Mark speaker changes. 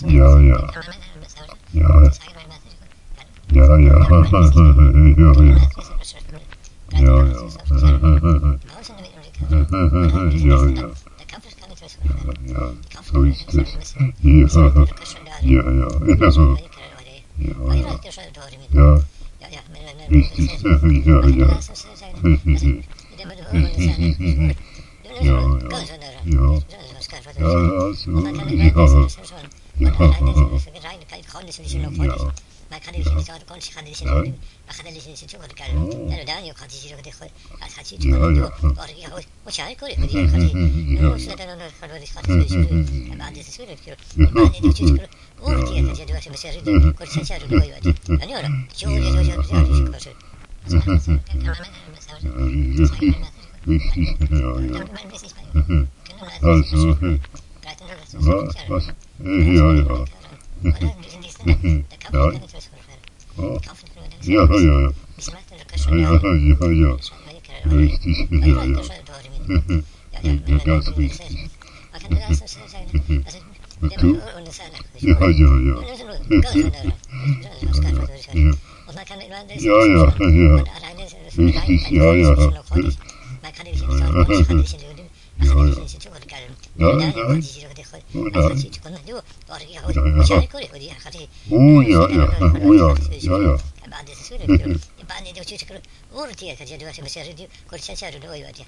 Speaker 1: Ja, ja. Ja, ja, ja. Ja, ja. Ja, ja. Ja, ja. Ja, so ist es. Ja, ja, ja. Ja, ja. Ja, richtig. Ja, ja. Ja, ja. Ja. Ja, also, ja. Was? Ja, ja. Ja. Oh. Ja, ja, ja. Ja, ja, ja. Richtig, ja, ja. Ja, ganz richtig. Du? Ja, ja, ja. Ja, ja, ja. Richtig, ja, ja. Ja, ja. Oh, ja, ja. Oh, ja. Ja, ja.
Speaker 2: بعد السوري باني دو تشكر ورتي كجدوا مسير دي كل شيء شارو